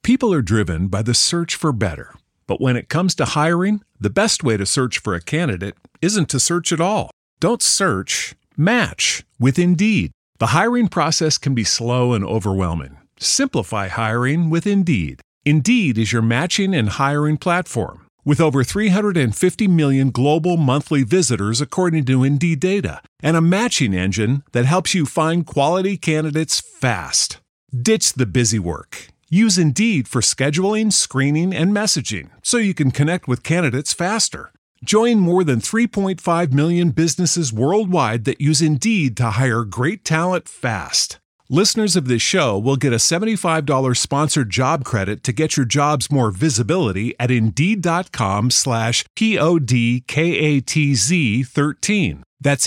People are driven by the search for better. But when it comes to hiring, the best way to search for a candidate isn't to search at all. Don't search, match with Indeed. The hiring process can be slow and overwhelming. Simplify hiring with Indeed. Indeed is your matching and hiring platform. With over 350 million global monthly visitors according to Indeed data, and a matching engine that helps you find quality candidates fast. Ditch the busy work. Use Indeed for scheduling, screening, and messaging so you can connect with candidates faster. Join more than 3.5 million businesses worldwide that use Indeed to hire great talent fast. Listeners of this show will get a $75 sponsored job credit to get your jobs more visibility at Indeed.com/PODKATZ13. That's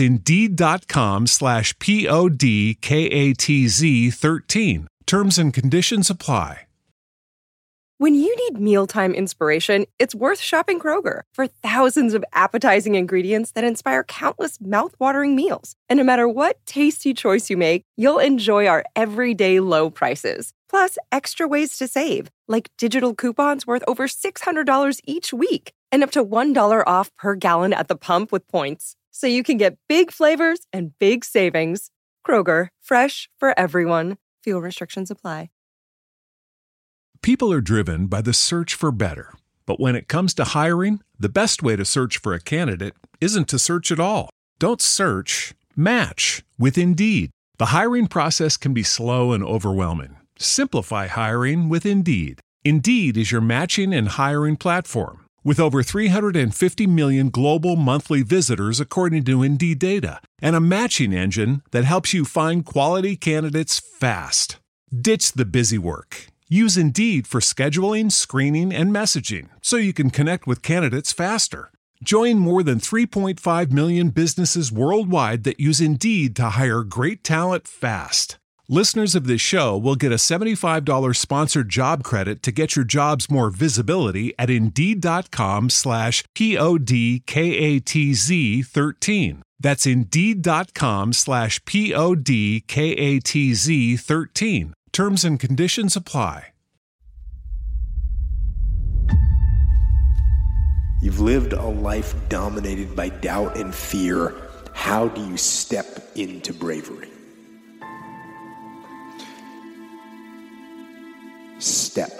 Indeed.com/PODKATZ13. Terms and conditions apply. When you need mealtime inspiration, it's worth shopping Kroger for thousands of appetizing ingredients that inspire countless mouth-watering meals. And no matter what tasty choice you make, you'll enjoy our everyday low prices. Plus, extra ways to save, like digital coupons worth over $600 each week and up to $1 off per gallon at the pump with points. So you can get big flavors and big savings. Kroger, fresh for everyone. Fuel restrictions apply. People are driven by the search for better. But when it comes to hiring, the best way to search for a candidate isn't to search at all. Don't search, match with Indeed. The hiring process can be slow and overwhelming. Simplify hiring with Indeed. Indeed is your matching and hiring platform. With over 350 million global monthly visitors according to Indeed data, and a matching engine that helps you find quality candidates fast. Ditch the busy work. Use Indeed for scheduling, screening, and messaging so you can connect with candidates faster. Join more than 3.5 million businesses worldwide that use Indeed to hire great talent fast. Listeners of this show will get a $75 sponsored job credit to get your jobs more visibility at Indeed.com/PODKATZ13. That's Indeed.com/PODKATZ13. Terms and conditions apply. You've lived a life dominated by doubt and fear. How do you step into bravery? Step.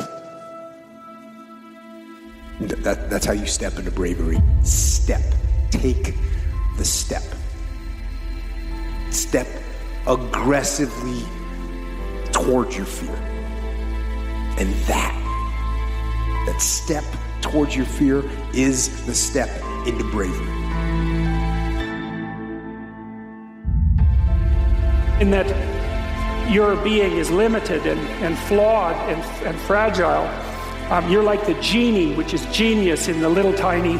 That's how you step into bravery. Step. Take the step. Step aggressively towards your fear. And that step towards your fear is the step into bravery. In that your being is limited and flawed and fragile. You're like the genie, which is genius in the little tiny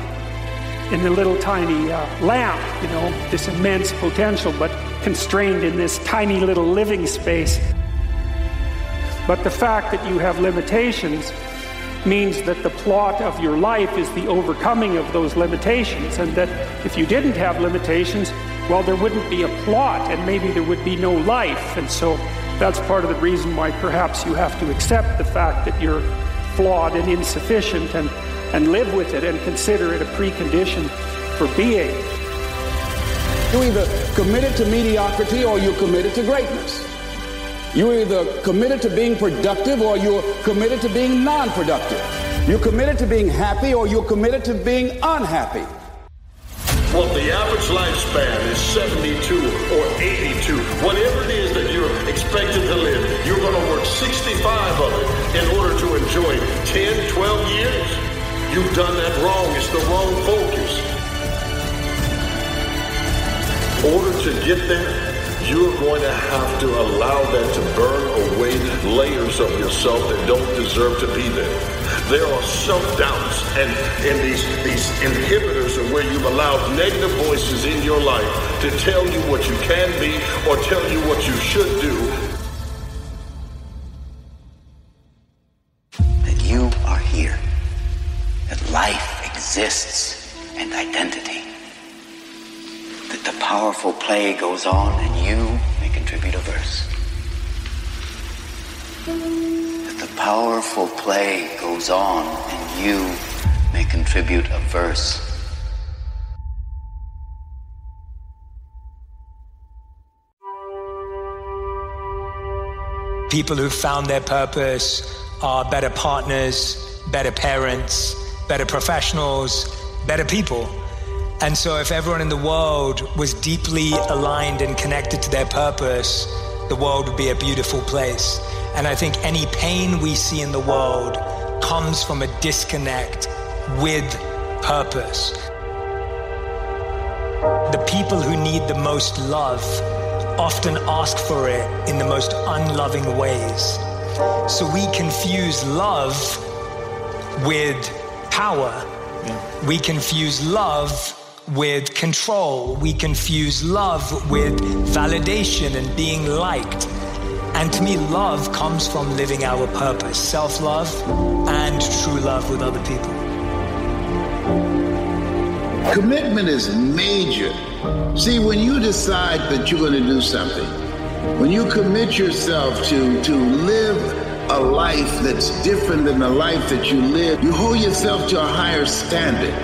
lamp, this immense potential, but constrained in this tiny little living space. But the fact that you have limitations means that the plot of your life is the overcoming of those limitations, and that if you didn't have limitations, well, there wouldn't be a plot, and maybe there would be no life. And so that's part of the reason why perhaps you have to accept the fact that you're flawed and insufficient and live with it and consider it a precondition for being. You're either committed to mediocrity or you're committed to greatness. You're either committed to being productive or you're committed to being non-productive. You're committed to being happy or you're committed to being unhappy. Well, the average lifespan is 72 or 82. Whatever it is that you're expected to live, you're going to work 65 of it in order to enjoy 10, 12 years. You've done that wrong. It's the wrong focus. In order to get there, you're going to have to allow that to burn away layers of yourself that don't deserve to be there. There are self-doubts and these inhibitors of where you've allowed negative voices in your life to tell you what you can be or tell you what you should do. That you are here. That life exists and identity. That the powerful play goes on and you may contribute a verse. That the powerful play goes on, and you may contribute a verse. People who've found their purpose are better partners, better parents, better professionals, better people. And so if everyone in the world was deeply aligned and connected to their purpose, the world would be a beautiful place. And I think any pain we see in the world comes from a disconnect with purpose. The people who need the most love often ask for it in the most unloving ways. So we confuse love with power. Yeah. We confuse love with control. We confuse love with validation and being liked. And to me, love comes from living our purpose, self-love and true love with other people. Commitment is major. See, when you decide that you're going to do something, when you commit yourself to live a life that's different than the life that you live, you hold yourself to a higher standard.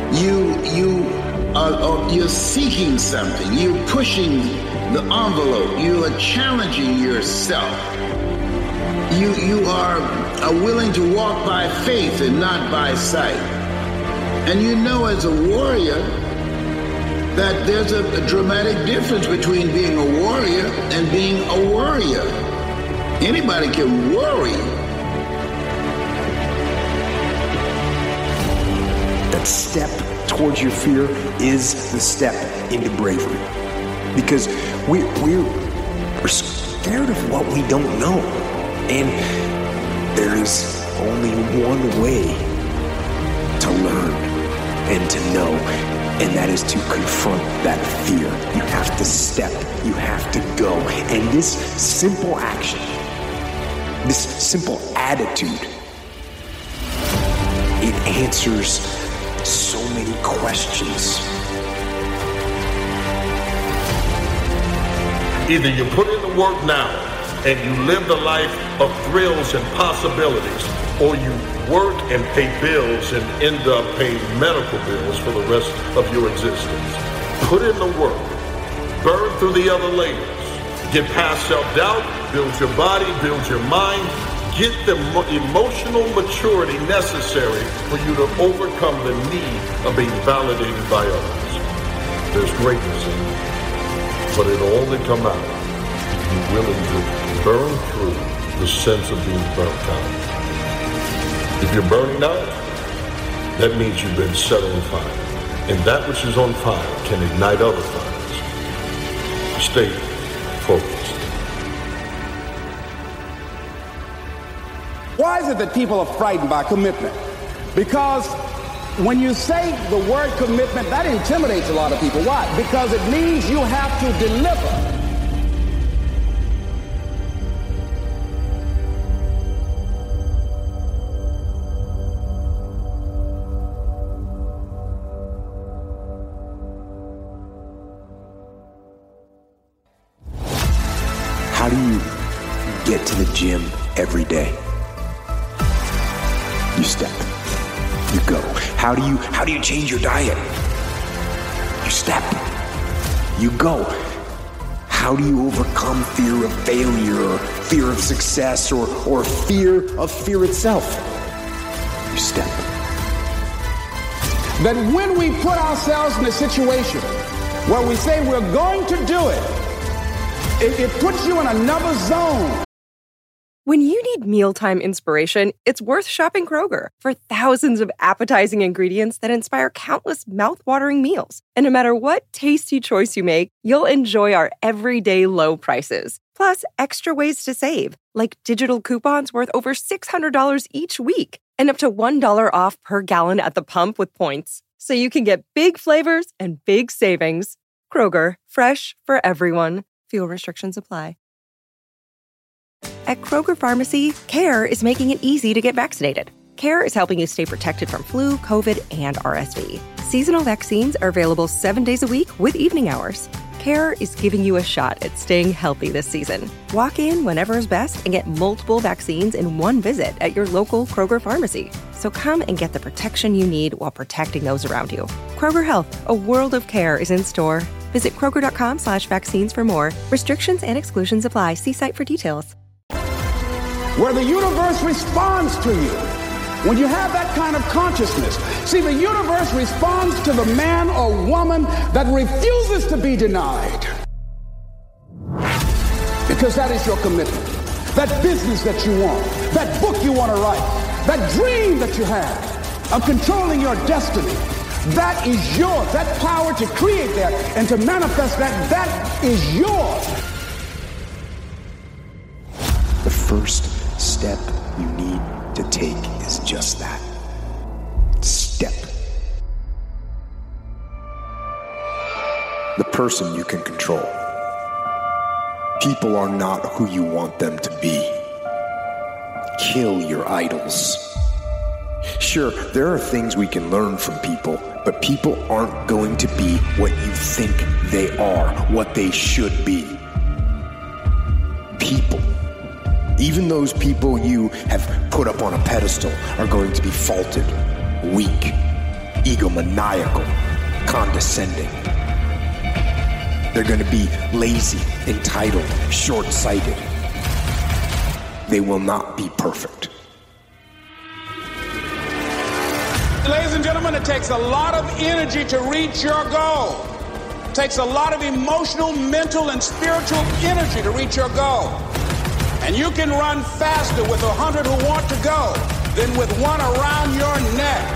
You're seeking something. You're pushing the envelope. You are challenging yourself. You are willing to walk by faith and not by sight. And you know, as a warrior, that there's a dramatic difference between being a warrior and being a worrier. Anybody can worry. That step towards your fear is the step into bravery. Because we're scared of what we don't know. And there is only one way to learn and to know, and that is to confront that fear. You have to step, you have to go. And this simple action, this simple attitude, it answers so many questions. Either you put in the work now and you live the life of thrills and possibilities, or you work and pay bills and end up paying medical bills for the rest of your existence. Put in the work, burn through the other layers, get past self-doubt, build your body, build your mind, get the emotional maturity necessary for you to overcome the need of being validated by others. There's greatness in it, but it'll only come out if you're willing to burn through the sense of being burnt out. If you're burning out, that means you've been set on fire. And that which is on fire can ignite other fires. Stay focused. Why is it that people are frightened by commitment? Because when you say the word commitment, that intimidates a lot of people. Why? Because it means you have to deliver. How do you get to the gym every day? You step. You go. How do you change your diet? You step. You go. How do you overcome fear of failure or fear of success or fear of fear itself? You step. That when we put ourselves in a situation where we say we're going to do it, it puts you in another zone. When you need mealtime inspiration, it's worth shopping Kroger for thousands of appetizing ingredients that inspire countless mouth-watering meals. And no matter what tasty choice you make, you'll enjoy our everyday low prices. Plus, extra ways to save, like digital coupons worth over $600 each week and up to $1 off per gallon at the pump with points. So you can get big flavors and big savings. Kroger, fresh for everyone. Fuel restrictions apply. At Kroger Pharmacy, CARE is making it easy to get vaccinated. CARE is helping you stay protected from flu, COVID, and RSV. Seasonal vaccines are available 7 days a week with evening hours. CARE is giving you a shot at staying healthy this season. Walk in whenever is best and get multiple vaccines in one visit at your local Kroger pharmacy. So come and get the protection you need while protecting those around you. Kroger Health, a world of care is in store. Visit Kroger.com/vaccines for more. Restrictions and exclusions apply. See site for details. Where the universe responds to you. When you have that kind of consciousness, see, the universe responds to the man or woman that refuses to be denied. Because that is your commitment. That business that you want, that book you want to write, that dream that you have of controlling your destiny, that is yours. That power to create that and to manifest that is yours. The first step you need to take is just that. Step. The person you can control. People are not who you want them to be. Kill your idols. Sure, there are things we can learn from people, but people aren't going to be what you think they are, what they should be. People, even those people you have put up on a pedestal, are going to be faulted, weak, egomaniacal, condescending. They're going to be lazy, entitled, short-sighted. They will not be perfect. Ladies and gentlemen, it takes a lot of energy to reach your goal. It takes a lot of emotional, mental, and spiritual energy to reach your goal. And you can run faster with 100 who want to go than with one around your neck.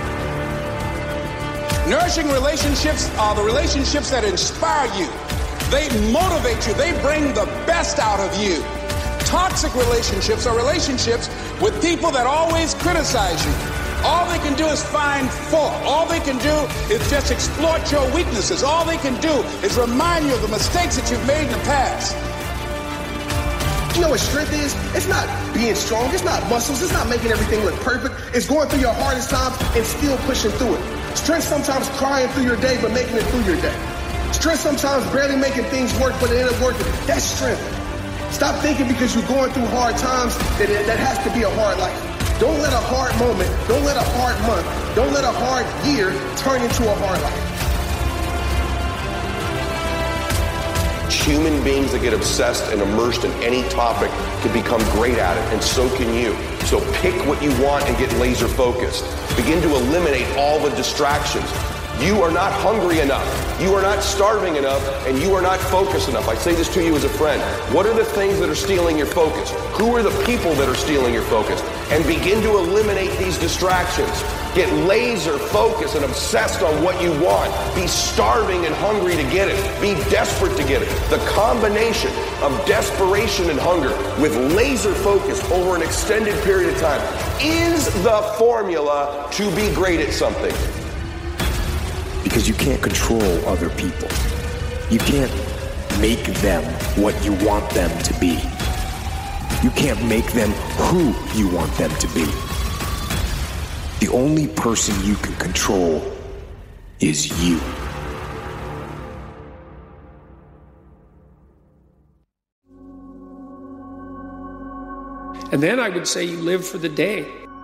Nourishing relationships are the relationships that inspire you. They motivate you. They bring the best out of you. Toxic relationships are relationships with people that always criticize you. All they can do is find fault. All they can do is just exploit your weaknesses. All they can do is remind you of the mistakes that you've made in the past. You know what strength is? It's not being strong. It's not muscles. It's not making everything look perfect. It's going through your hardest times and still pushing through it. Strength sometimes crying through your day, but making it through your day. Strength sometimes barely making things work, but it end up working. That's strength. Stop thinking because you're going through hard times that has to be a hard life. Don't let a hard moment, don't let a hard month, don't let a hard year turn into a hard life. Human beings that get obsessed and immersed in any topic can become great at it, and so can you. So pick what you want and get laser focused. Begin to eliminate all the distractions. You are not hungry enough. You are not starving enough, and you are not focused enough. I say this to you as a friend. What are the things that are stealing your focus? Who are the people that are stealing your focus? And begin to eliminate these distractions. Get laser focused and obsessed on what you want. Be starving and hungry to get it. Be desperate to get it. The combination of desperation and hunger with laser focus over an extended period of time is the formula to be great at something. Because you can't control other people. You can't make them what you want them to be. You can't make them who you want them to be. The only person you can control is you. And then I would say you live for the day.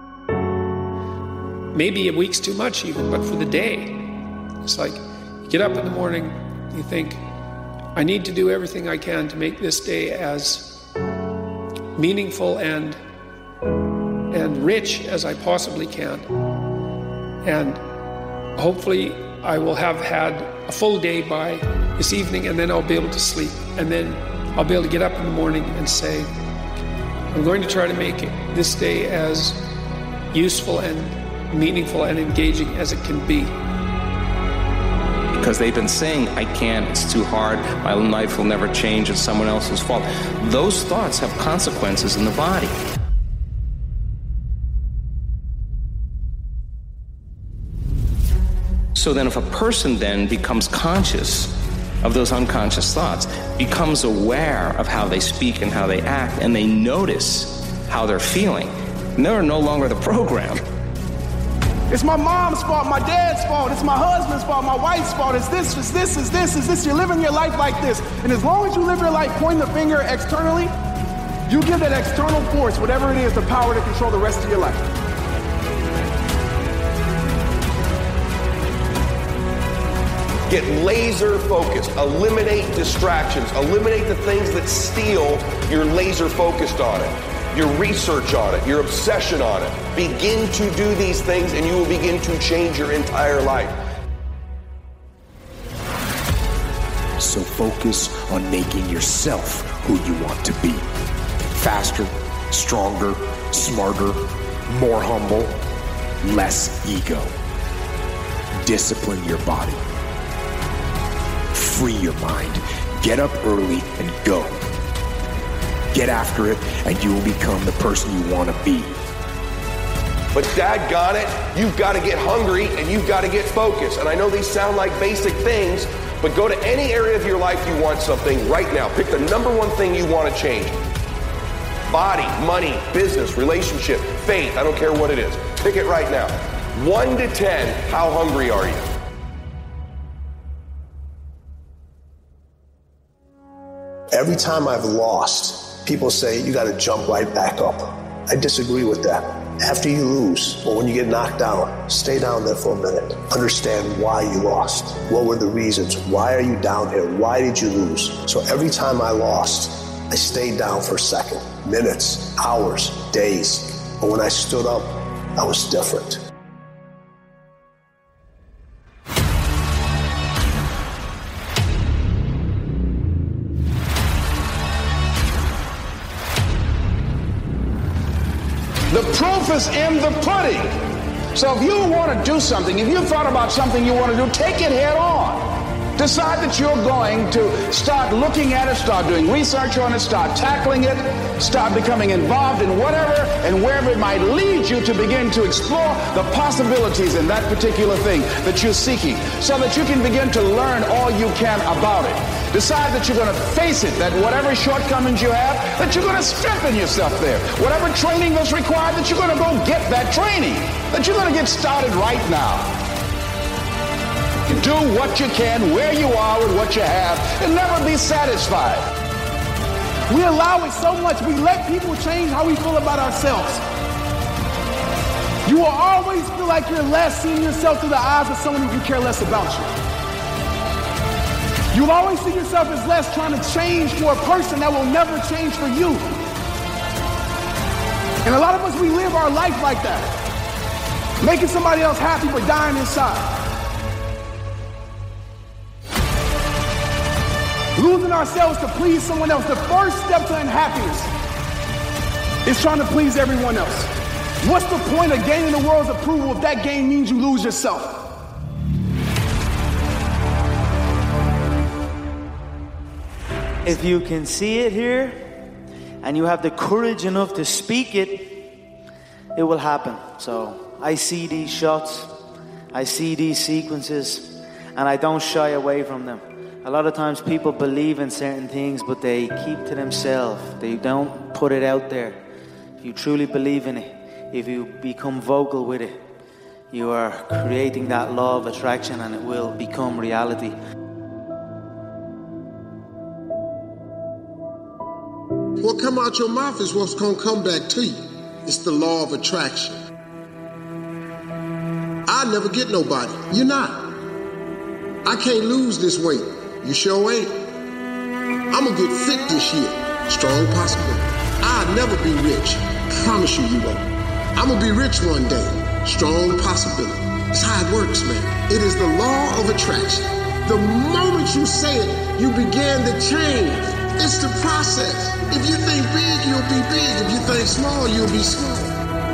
Maybe a week's too much even, but for the day. It's like you get up in the morning, you think, I need to do everything I can to make this day as meaningful and rich as I possibly can. And hopefully I will have had a full day by this evening, and then I'll be able to sleep. And then I'll be able to get up in the morning and say, I'm going to try to make this day as useful and meaningful and engaging as it can be. Because they've been saying, I can't, it's too hard, my life will never change, it's someone else's fault. Those thoughts have consequences in the body. So then if a person then becomes conscious of those unconscious thoughts, becomes aware of how they speak and how they act, and they notice how they're feeling, and they're no longer the program. It's my mom's fault, my dad's fault, it's my husband's fault, my wife's fault, it's this, it's this, it's this, it's this. You're living your life like this. And as long as you live your life pointing the finger externally, you give that external force, whatever it is, the power to control the rest of your life. Get laser focused. Eliminate distractions. Eliminate the things that steal your laser focused on it, your research on it, your obsession on it. Begin to do these things and you will begin to change your entire life. So focus on making yourself who you want to be. Faster, stronger, smarter, more humble, less ego. Discipline your body. Free your mind. Get up early and go. Get after it, and you will become the person you want to be. But daggone it, you've got to get hungry and you've got to get focused. And I know these sound like basic things, but go to any area of your life you want something right now. Pick the number one thing you want to change. Body, money, business, relationship, faith, I don't care what it is. Pick it right now. 1 to 10, how hungry are you? Every time I've lost, people say you got to jump right back up. I disagree with that. After you lose, or when you get knocked down, stay down there for a minute. Understand why you lost. What were the reasons? Why are you down here? Why did you lose? So every time I lost, I stayed down for a second, minutes, hours, days. But when I stood up, I was different. The proof is in the pudding. So if you want to do something, if you've thought about something you want to do, take it head on. Decide that you're going to start looking at it, start doing research on it, start tackling it, start becoming involved in whatever and wherever it might lead you to begin to explore the possibilities in that particular thing that you're seeking so that you can begin to learn all you can about it. Decide that you're going to face it, that whatever shortcomings you have, that you're going to strengthen yourself there. Whatever training that's required, that you're going to go get that training, that you're going to get started right now. Do what you can, where you are with what you have, and never be satisfied. We allow it so much, we let people change how we feel about ourselves. You will always feel like you're less, seeing yourself through the eyes of someone who can care less about you. You'll always see yourself as less, trying to change for a person that will never change for you. And a lot of us, we live our life like that, making somebody else happy but dying inside. Losing ourselves to please someone else. The first step to unhappiness is trying to please everyone else. What's the point of gaining the world's approval if that gain means you lose yourself? If you can see it here and you have the courage enough to speak it, it will happen. So I see these shots, I see these sequences, and I don't shy away from them. A lot of times people believe in certain things, but they keep to themselves. They don't put it out there. If you truly believe in it, if you become vocal with it, you are creating that law of attraction and it will become reality. What come out your mouth is what's going to come back to you. It's the law of attraction. I never get nobody. You're not. I can't lose this weight. You sure ain't. I'm gonna get fit this year. Strong possibility. I'll never be rich. Promise you won't. I'm gonna be rich one day. Strong possibility. It's how it works, man. It is the law of attraction. The moment you say it, you begin to change. It's the process. If you think big, you'll be big. If you think small, you'll be small.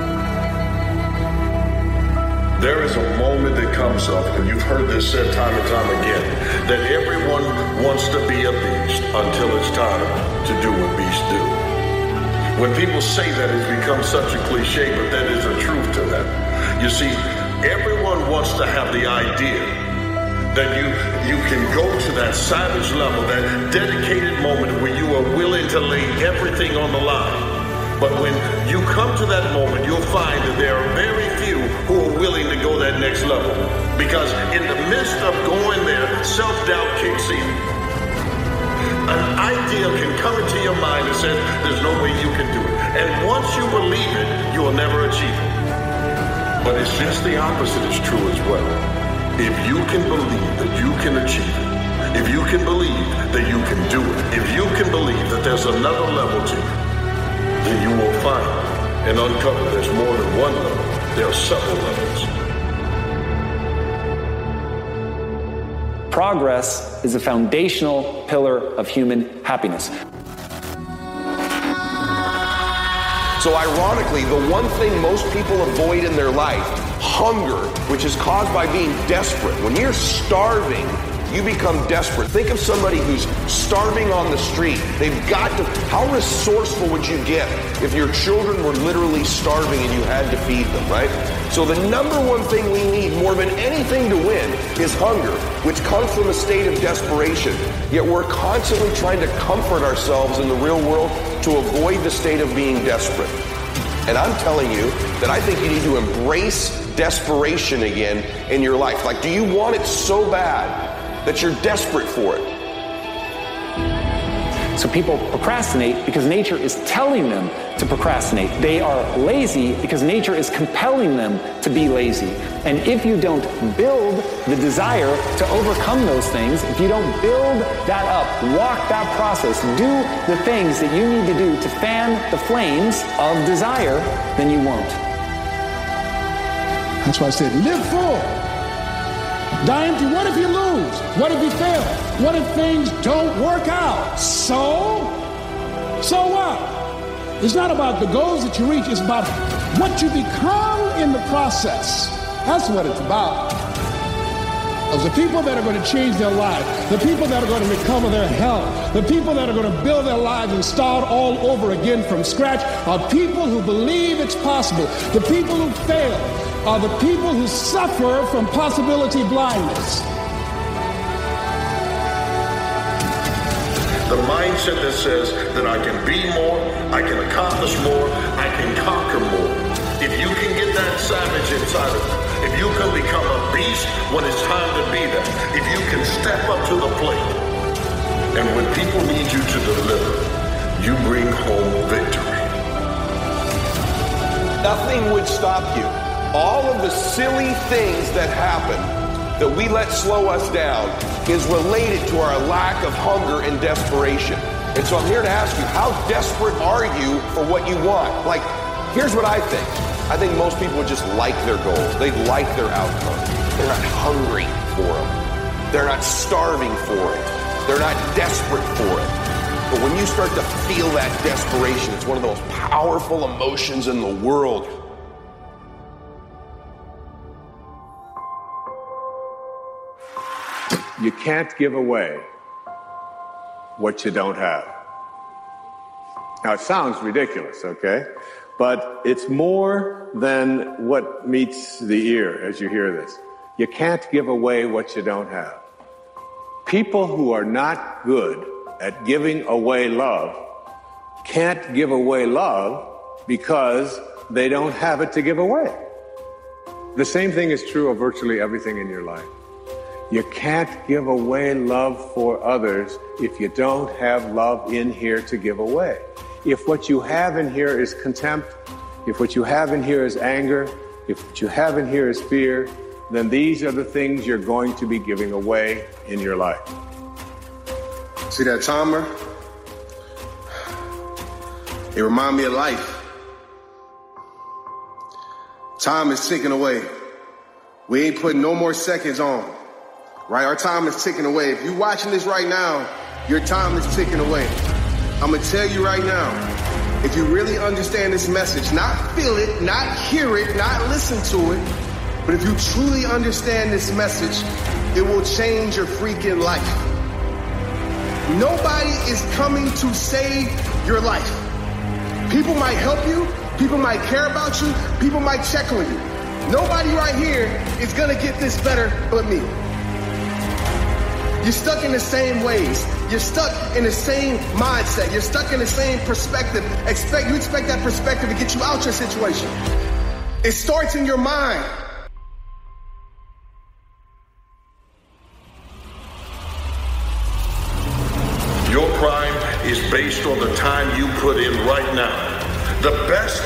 There is a moment that comes up, and you've heard this said time and time again, that everyone wants to be a beast until it's time to do what beasts do. When people say that, it's become such a cliche, but that is a truth to them. You see, everyone wants to have the idea that you can go to that savage level, that dedicated moment where you are willing to lay everything on the line. But when you come to that moment, you'll find that there are very few who are willing to go that next level. Because in the midst of going there, self-doubt kicks in. An idea can come into your mind that says there's no way you can do it. And once you believe it, you will never achieve it. But it's just the opposite is true as well. If you can believe that you can achieve it, if you can believe that you can do it, if you can believe that there's another level to you, then you will find and uncover there's more than one level. There are several levels. Progress is a foundational pillar of human happiness. So ironically, the one thing most people avoid in their life, hunger, which is caused by being desperate. When you're starving, you become desperate. Think of somebody who's starving on the street. They've got to, how resourceful would you get if your children were literally starving and you had to feed them, right? So the number one thing we need more than anything to win is hunger, which comes from a state of desperation. Yet we're constantly trying to comfort ourselves in the real world to avoid the state of being desperate. And I'm telling you that I think you need to embrace desperation again in your life. Like, do you want it so bad that you're desperate for it? So people procrastinate because nature is telling them to procrastinate. They are lazy because nature is compelling them to be lazy. And if you don't build the desire to overcome those things, if you don't build that up, walk that process, do the things that you need to do to fan the flames of desire, then you won't. That's why I said, live full. Die empty. What if you lose? What if you fail? What if things don't work out? So what? It's not about the goals that you reach. It's about what you become in the process. That's what it's about. Of the people that are going to change their lives, the people that are going to recover their health, the people that are going to build their lives and start all over again from scratch are people who believe it's possible. The people who fail are the people who suffer from possibility blindness. The mindset that says that I can be more, I can accomplish more, I can conquer more. If you can get that savage inside of you, if you can become a beast when it's time to be that, if you can step up to the plate, and when people need you to deliver, you bring home victory. Nothing would stop you. All of the silly things that happen that we let slow us down is related to our lack of hunger and desperation. And so I'm here to ask you, how desperate are you for what you want? Like, here's what I think. I think most people would just like their goals. They like their outcome. They're not hungry for them. They're not starving for it. They're not desperate for it. But when you start to feel that desperation, it's one of the most powerful emotions in the world. You can't give away what you don't have. Now, it sounds ridiculous, okay? But it's more than what meets the ear as you hear this. You can't give away what you don't have. People who are not good at giving away love can't give away love because they don't have it to give away. The same thing is true of virtually everything in your life. You can't give away love for others if you don't have love in here to give away. If what you have in here is contempt, if what you have in here is anger, if what you have in here is fear, then these are the things you're going to be giving away in your life. See that timer? It reminds me of life. Time is ticking away. We ain't putting no more seconds on. Right? Our time is ticking away. If you're watching this right now, your time is ticking away. I'm going to tell you right now, if you really understand this message, not feel it, not hear it, not listen to it, but if you truly understand this message, it will change your freaking life. Nobody is coming to save your life. People might help you. People might care about you. People might check on you. Nobody right here is going to get this better but me. You're stuck in the same ways. You're stuck in the same mindset. You're stuck in the same perspective. You expect that perspective to get you out your situation. It starts in your mind.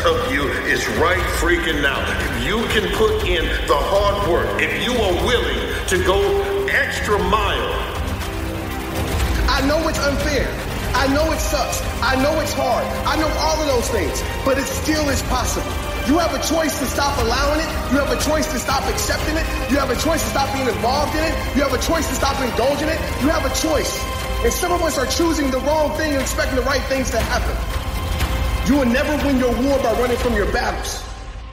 of you is right freaking now. If you can put in the hard work, if you are willing to go extra mile. I know it's unfair. I know it sucks. I know it's hard. I know all of those things, but it still is possible. You have a choice to stop allowing it. You have a choice to stop accepting it. You have a choice to stop being involved in it. You have a choice to stop indulging it. You have a choice. And some of us are choosing the wrong thing and expecting the right things to happen. You will never win your war by running from your battles.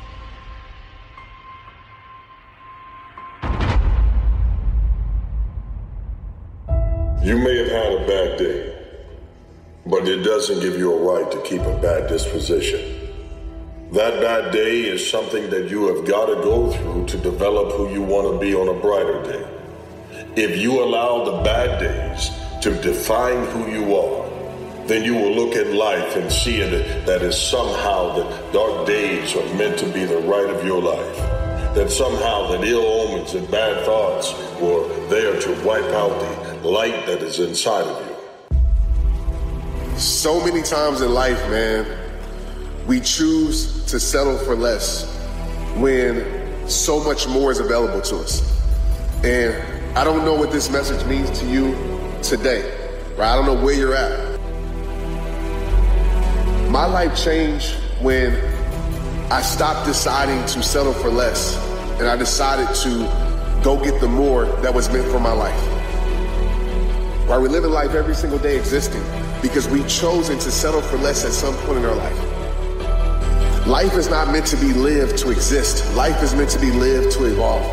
You may have had a bad day, but it doesn't give you a right to keep a bad disposition. That bad day is something that you have got to go through to develop who you want to be on a brighter day. If you allow the bad days to define who you are, then you will look at life and see it that is somehow the dark days are meant to be the right of your life. That somehow that ill omens and bad thoughts were there to wipe out the light that is inside of you. So many times in life, man, we choose to settle for less when so much more is available to us. And I don't know what this message means to you today, right? I don't know where you're at. My life changed when I stopped deciding to settle for less and I decided to go get the more that was meant for my life. Right? We're living life every single day existing because we've chosen to settle for less at some point in our life. Life is not meant to be lived to exist. Life is meant to be lived to evolve.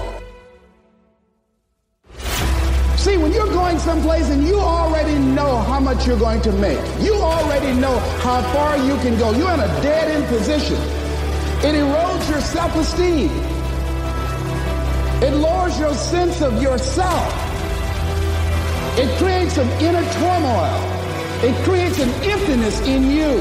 See, when you're going someplace and you already know how much you're going to make, you already know how far you can go, you're in a dead-end position. It erodes your self-esteem. It lowers your sense of yourself. It creates an inner turmoil. It creates an emptiness in you.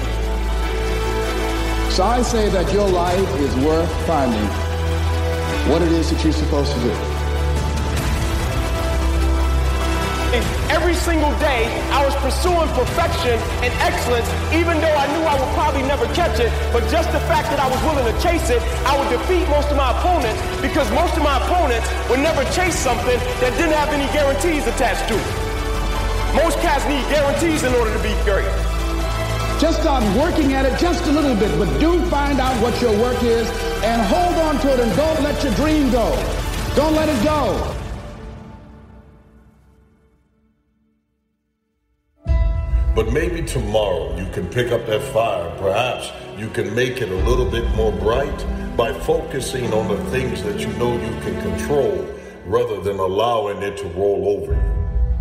So I say that your life is worth finding what it is that you're supposed to do. Every single day, I was pursuing perfection and excellence, even though I knew I would probably never catch it. But just the fact that I was willing to chase it, I would defeat most of my opponents, because most of my opponents would never chase something that didn't have any guarantees attached to it. Most cats need guarantees in order to be great. Just start working at it just a little bit, but do find out what your work is and hold on to it and don't let your dream go. Don't let it go. But maybe tomorrow you can pick up that fire. Perhaps you can make it a little bit more bright by focusing on the things that you know you can control rather than allowing it to roll over you.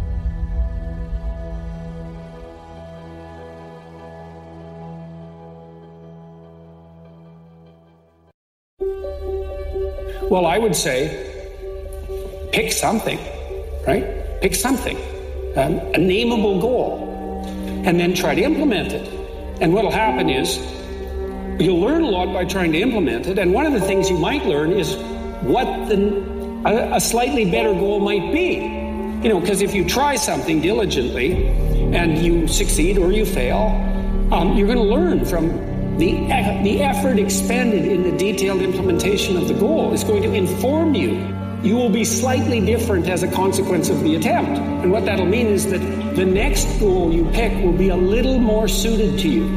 Well, I would say pick something, right? Pick something, a nameable goal. And then try to implement it. And what'll happen is you'll learn a lot by trying to implement it. And one of the things you might learn is what a slightly better goal might be. You know, because if you try something diligently and you succeed or you fail, you're going to learn from the effort expended in the detailed implementation of the goal is going to inform you. You will be slightly different as a consequence of the attempt. And what that'll mean is that the next goal you pick will be a little more suited to you.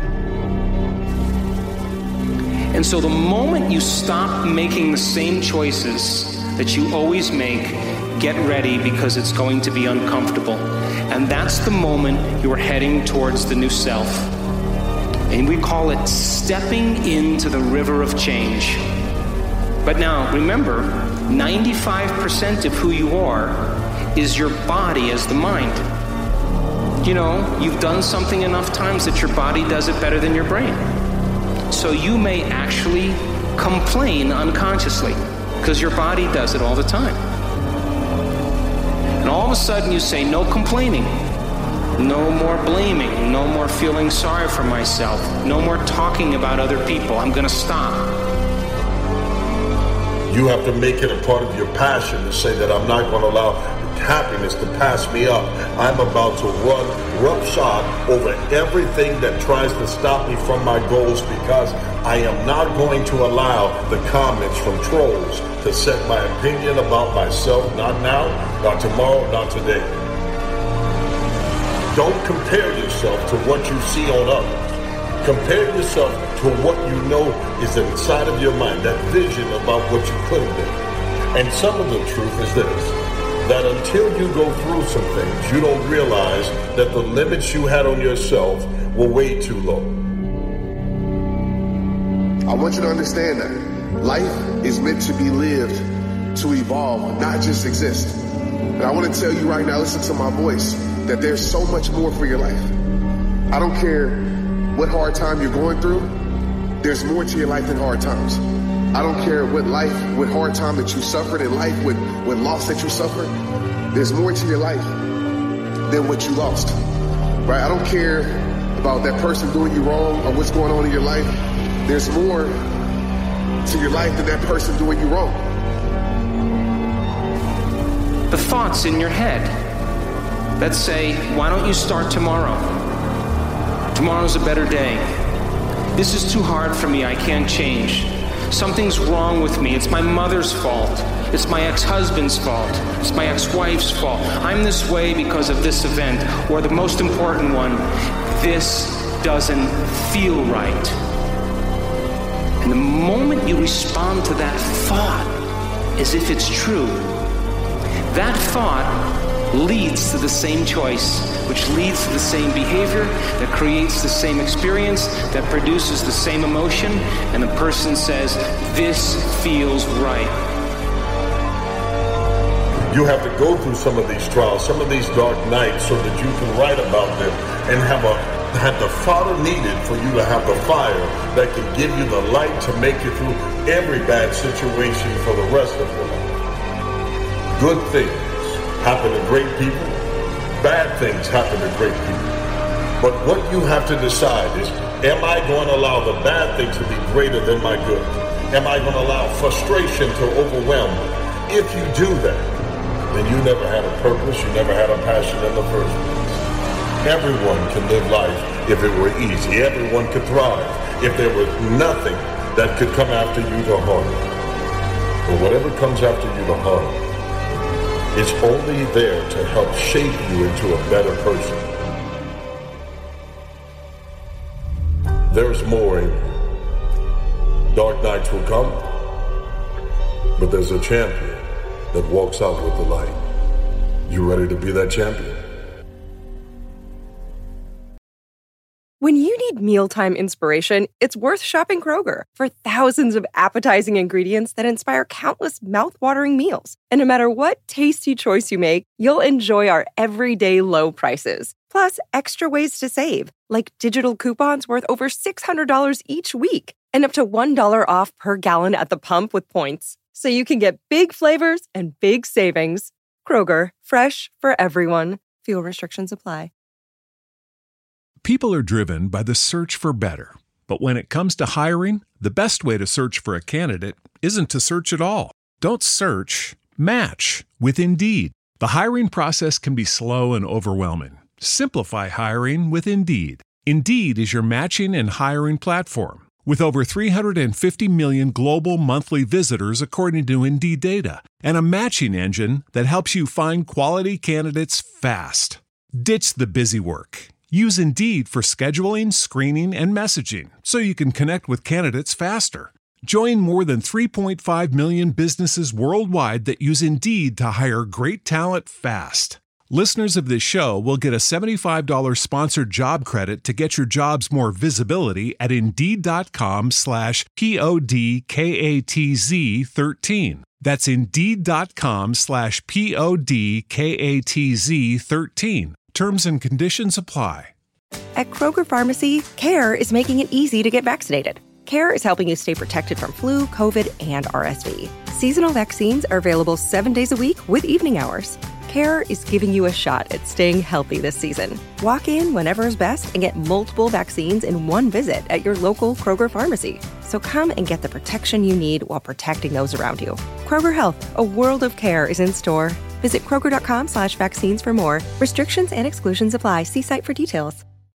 And so the moment you stop making the same choices that you always make, get ready, because it's going to be uncomfortable. And that's the moment you're heading towards the new self. And we call it stepping into the river of change. But now, remember, 95% of who you are is your body as the mind. You know, you've done something enough times that your body does it better than your brain. So you may actually complain unconsciously because your body does it all the time. And all of a sudden you say, no complaining, no more blaming, no more feeling sorry for myself, no more talking about other people. I'm going to stop. You have to make it a part of your passion to say that I'm not going to allow happiness to pass me up. I'm about to run roughshod over everything that tries to stop me from my goals, because I am not going to allow the comments from trolls to set my opinion about myself, not now, not tomorrow, not today. Don't compare yourself to what you see on others. Compare yourself to what you know is inside of your mind, that vision about what you could have been. And some of the truth is this, that until you go through some things, you don't realize that the limits you had on yourself were way too low. I want you to understand that life is meant to be lived, to evolve, not just exist. And I want to tell you right now, listen to my voice, that there's so much more for your life. I don't care what hard time you're going through, there's more to your life than hard times. I don't care what hard time that you suffered in life, what loss that you suffered, there's more to your life than what you lost, right? I don't care about that person doing you wrong or what's going on in your life. There's more to your life than that person doing you wrong. The thoughts in your head that say, why don't you start tomorrow? Tomorrow's a better day. This is too hard for me, I can't change. Something's wrong with me. It's my mother's fault. It's my ex-husband's fault. It's my ex-wife's fault. I'm this way because of this event. Or the most important one, this doesn't feel right. And the moment you respond to that thought as if it's true, that thought leads to the same choice, which leads to the same behavior, that creates the same experience, that produces the same emotion, and the person says, this feels right. You have to go through some of these trials, some of these dark nights, so that you can write about them and have the fodder needed for you to have the fire that can give you the light to make it through every bad situation for the rest of your life. Good things happen to great people. Bad things happen to great people. But what you have to decide is, am I going to allow the bad things to be greater than my good? Am I going to allow frustration to overwhelm me? If you do that, then you never had a purpose, you never had a passion in the first place. Everyone can live life if it were easy. Everyone could thrive if there was nothing that could come after you to harm you. But whatever comes after you to harm you, it's only there to help shape you into a better person. There's more in you. Dark nights will come, but there's a champion that walks out with the light. You ready to be that champion? When you need mealtime inspiration, it's worth shopping Kroger for thousands of appetizing ingredients that inspire countless mouth-watering meals. And no matter what tasty choice you make, you'll enjoy our everyday low prices. Plus, extra ways to save, like digital coupons worth over $600 each week and up to $1 off per gallon at the pump with points. So you can get big flavors and big savings. Kroger, fresh for everyone. Fuel restrictions apply. People are driven by the search for better. But when it comes to hiring, the best way to search for a candidate isn't to search at all. Don't search, match with Indeed. The hiring process can be slow and overwhelming. Simplify hiring with Indeed. Indeed is your matching and hiring platform. With over 350 million global monthly visitors according to Indeed data, and a matching engine that helps you find quality candidates fast. Ditch the busy work. Use Indeed for scheduling, screening, and messaging so you can connect with candidates faster. Join more than 3.5 million businesses worldwide that use Indeed to hire great talent fast. Listeners of this show will get a $75 sponsored job credit to get your jobs more visibility at Indeed.com/PODKATZ13. That's Indeed.com/PODKATZ13. Terms and conditions apply. At Kroger Pharmacy, CARE is making it easy to get vaccinated. CARE is helping you stay protected from flu, COVID, and RSV. Seasonal vaccines are available 7 days a week with evening hours. Care is giving you a shot at staying healthy this season. Walk in whenever is best and get multiple vaccines in one visit at your local Kroger pharmacy. So come and get the protection you need while protecting those around you. Kroger Health, a world of care is in store. Visit Kroger.com/vaccines for more. Restrictions and exclusions apply. See site for details.